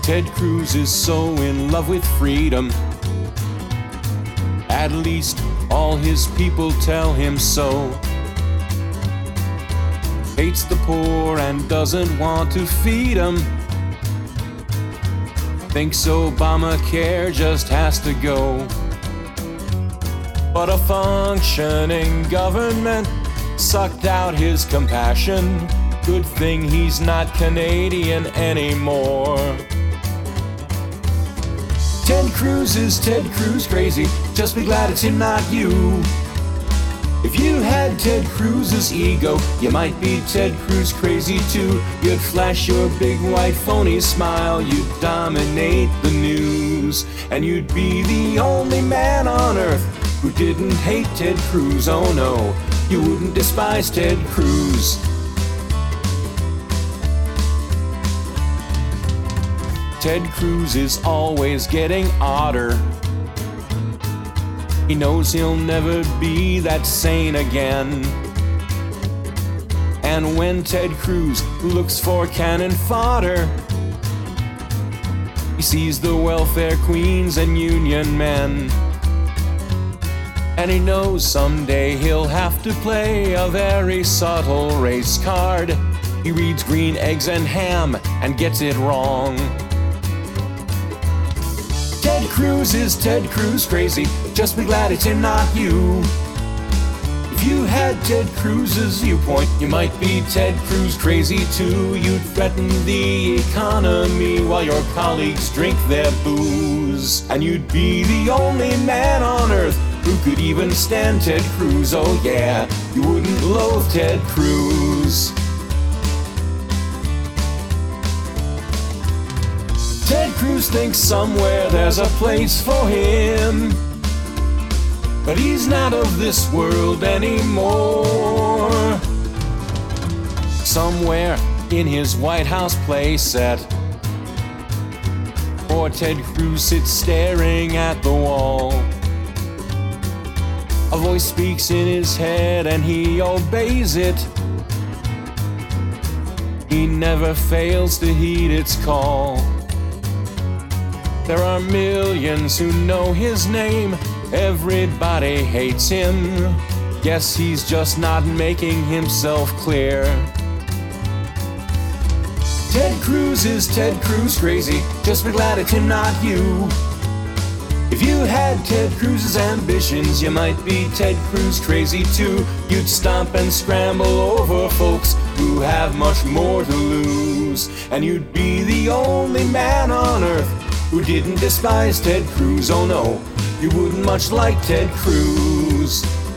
Ted Cruz is so in love with freedom. At least all his people tell him so. Hates the poor and doesn't want to feed them. Thinks Obamacare just has to go. But a functioning government sucked out his compassion. Good thing he's not Canadian anymore. Ted Cruz is Ted Cruz crazy. Just be glad it's him, not you. If you had Ted Cruz's ego, you might be Ted Cruz crazy too. You'd flash your big white phony smile, you'd dominate the news, and you'd be the only man on earth who didn't hate Ted Cruz. Oh no, you wouldn't despise Ted Cruz. Ted Cruz is always getting odder. He knows he'll never be that sane again. And when Ted Cruz looks for cannon fodder, he sees the welfare queens and union men. And he knows someday he'll have to play a very subtle race card. He reads Green Eggs and Ham and gets it wrong. Ted Cruz is Ted Cruz crazy. Just be glad it's him, not you. If you had Ted Cruz's viewpoint, you might be Ted Cruz crazy too. You'd threaten the economy while your colleagues drink their booze. And you'd be the only man on earth who could even stand Ted Cruz. Oh yeah, you wouldn't loathe Ted Cruz. Ted Cruz thinks somewhere there's a place for him, but he's not of this world anymore. Somewhere in his White House playset, poor Ted Cruz sits staring at the wall. A voice speaks in his head and he obeys it. He never fails to heed its call. There are millions who know his name. Everybody hates him. Guess he's just not making himself clear. Ted Cruz is Ted Cruz crazy. Just be glad it's him, not you. If you had Ted Cruz's ambitions, you might be Ted Cruz crazy too. You'd stomp and scramble over folks who have much more to lose. And you'd be the only man on earth who didn't despise Ted Cruz. Oh no, you wouldn't much like Ted Cruz.